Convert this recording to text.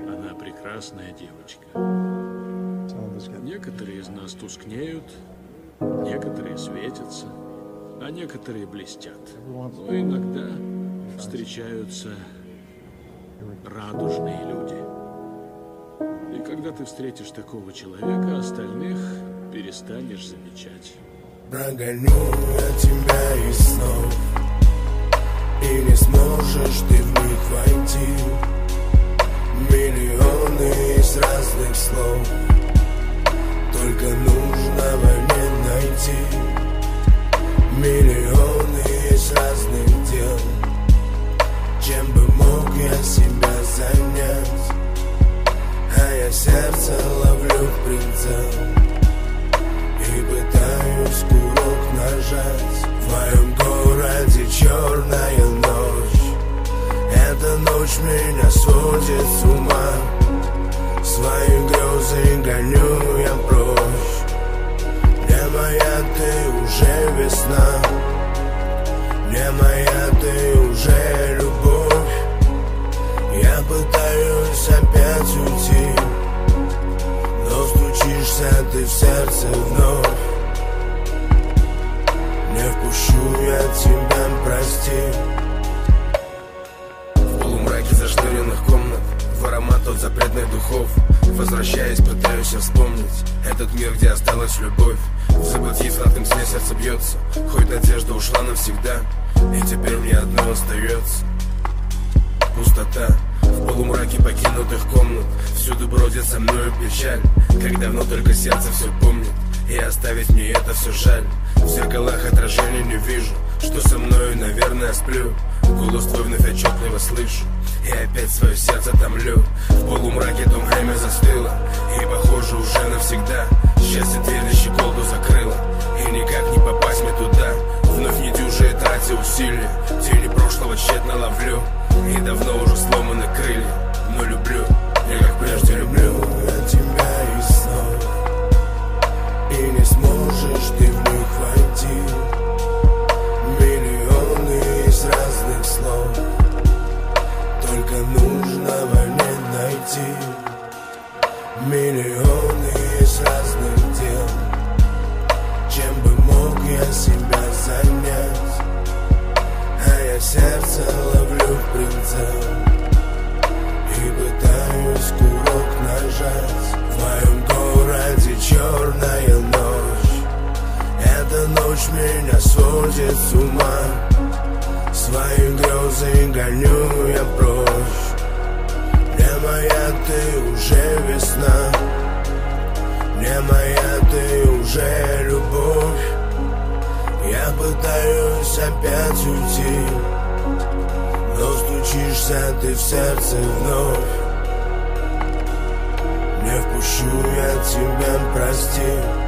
Она прекрасная девочка. Некоторые из нас тускнеют, некоторые светятся, а некоторые блестят. Но иногда встречаются радужные люди. И когда ты встретишь такого человека, остальных перестанешь замечать. Прогоню я тебя из снов, и не сможешь ты в них войти. Миллионы из разных слов, только нужного не найти. Миллионы из разных дел, чем бы мог я себя занять. А я сердце ловлю в прицел и пытаюсь курок нажать. В моем городе черная ночь, эта ночь меня сводит с ума. Свои грезы гоню я прочь. Не моя ты уже весна, не моя ты уже любовь. Я пытаюсь опять уйти, но стучишься ты в сердце вновь. Не впущу я тебя, прости. В полумраке зашторенных комнат, в аромат от запретных духов, возвращаясь, пытаюсь я вспомнить этот мир, где осталась любовь. В забытии сладком сне сердце бьется, хоть надежда ушла навсегда, и теперь мне одно остается — пустота. В полумраке покинутых комнат всюду бродит со мною печаль. Как давно только сердце все помнит, и оставить мне это все жаль. В зеркалах отражения не вижу, что со мною, наверное, сплю. Голос твой вновь отчетливо слышу, и опять свое сердце томлю. В полумраке то время застыло, и похоже уже навсегда. Счастье дверь на щеколду закрыла, и никак не попасть мне туда. Вновь недюжие тратя усилия, тени прошлого тщетно ловлю. И давно уже сломаны крылья, но люблю, я как прежде люблю. Я тебя из снов, и не сможешь ты в них войти. Миллионы из разных слов, только нужного не найти. Миллионы из разных дел, чем бы мог я себя занять. А я сердце ловлю в прицел и пытаюсь курок нажать. В моем городе черная ночь, эта ночь меня сводит с ума. Свои грезы гоню я прочь. Не моя ты уже весна, не моя ты уже любовь. Я пытаюсь опять уйти, но стучишься ты в сердце вновь. Не впущу я тебя, прости.